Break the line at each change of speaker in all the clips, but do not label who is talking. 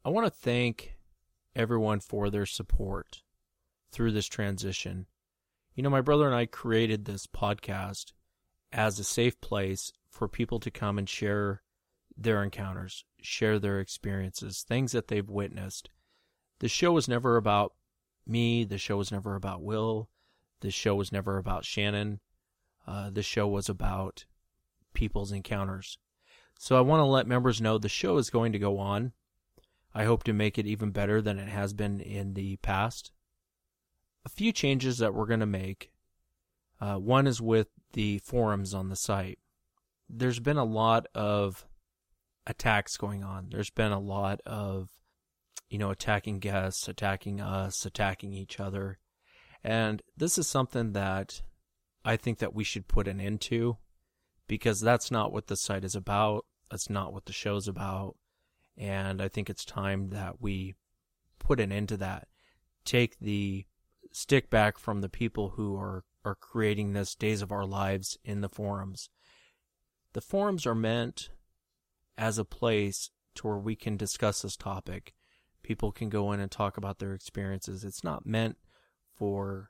I want to thank everyone for their support through this transition. My brother and I created this podcast as a safe place for people to come and share their encounters, share their experiences, things that they've witnessed. The show was never about me. The show was never about Will. The show was never about Shannon. The show was about people's encounters. So I want to let members know the show is going to go on. I hope to make it even better than it has been in the past. A few changes that we're going to make. One is with the forums on the site. There's been a lot of attacks going on. There's been a lot of, attacking guests, attacking us, attacking each other. And this is something that I think that we should put an end to, because that's not what the site is about. That's not what the show's about. And I think it's time that we put an end to that. Take the stick back from the people who are creating this Days of Our Lives in the forums. The forums are meant as a place to where we can discuss this topic. People can go in and talk about their experiences. It's not meant for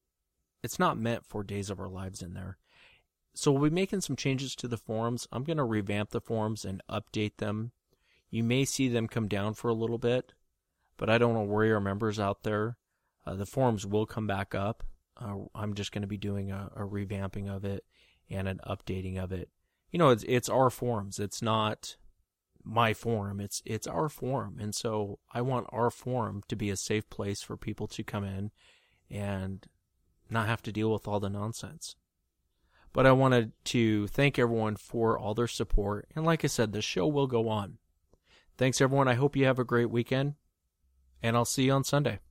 Days of Our Lives in there. So we'll be making some changes to the forums. I'm going to revamp the forums and update them. You may see them come down for a little bit, but I don't want to worry our members out there. The forums will come back up. I'm just going to be doing a revamping of it and an updating of it. It's our forums. It's not my forum. It's our forum. And so I want our forum to be a safe place for people to come in and not have to deal with all the nonsense. But I wanted to thank everyone for all their support. And like I said, the show will go on. Thanks, everyone. I hope you have a great weekend, and I'll see you on Sunday.